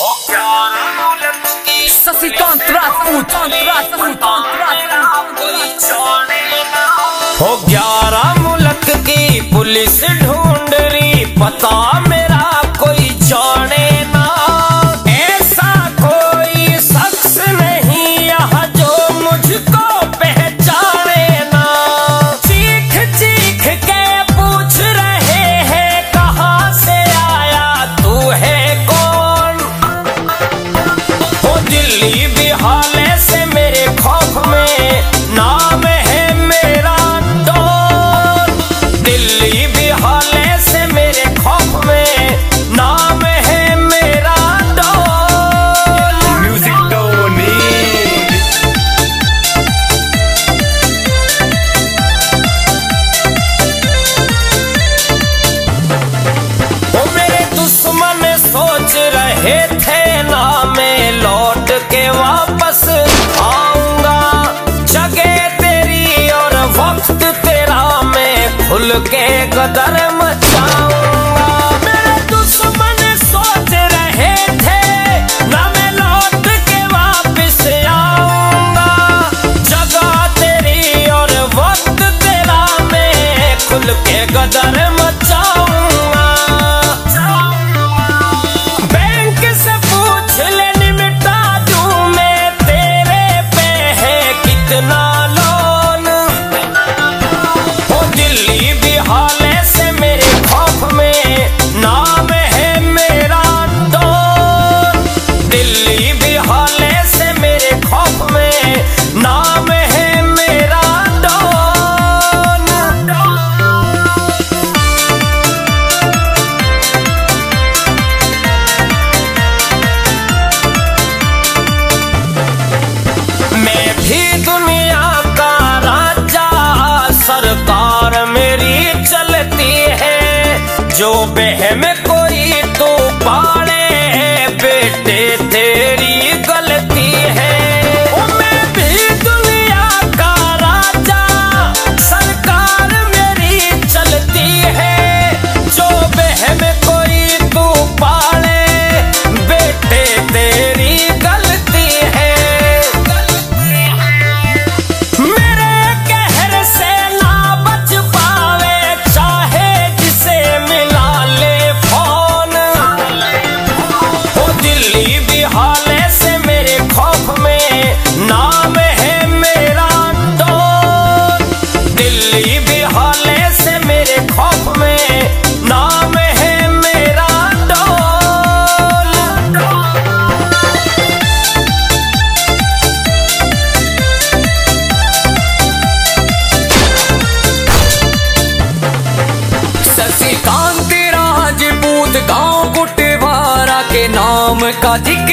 शशिकांत राजपूत हो 11 मुल्क की पुलिस ढूंढ रही, पता मेरा कोई जाने ना। ऐसा कोई शख्स नहीं यहाँ जो मुझको पहचाने ना। चीख चीख के पूछ रहे हैं कहाँ से आया, तू है कौन। हो दिल्ली बिहाले से मेरे खौफ में नाम है मेरा डॉन। दिल्ली बिहाले से मेरे खौफ में नाम है मेरा डॉन। म्यूजिक टोनी। वो मेरे दुश्मन सोच रहे थे ना मैं लौट के वापस आऊंगा। जगह तेरी और वक्त तेरा मैं खुल के कदर मचाऊंगा। मेरे दुश्मन सोच रहे थे ना मैं लौट के वापस आऊंगा। जगह तेरी और वक्त तेरा मैं खुल के कदर मचाऊंगा। बैंक से पूछ ले निमटा दूं मैं तेरे पे है कितना लोन। हो दिल्ली बिहाले से मेरे खौफ में नाम है मेरा डॉन। दिल्ली बिहाले से मेरे खौफ में नाम है मेरा डॉन। मैं भी दुनिया का राजा, सरकार मेरी चलती है। जो बहम कोई तो पाड़े बेटे तेरी गलती है। ओ मैं भी दुनिया का राजा, सरकार मेरी चलती है। जो बहम कोई तो पाड़े बेटे तेरी गलती है। मेरे कहर से ना बच पावे चाहे जिसे मिला ले फोन। हो दिल्ली बिहाले से मेरे खौफ में नाम है मेरा डॉन। दिल्ली बिहाले से मेरे खौफ में नाम है मेरा डॉन। शशिकांत राजपूत गांव गुटवारा के नाम का जिक्र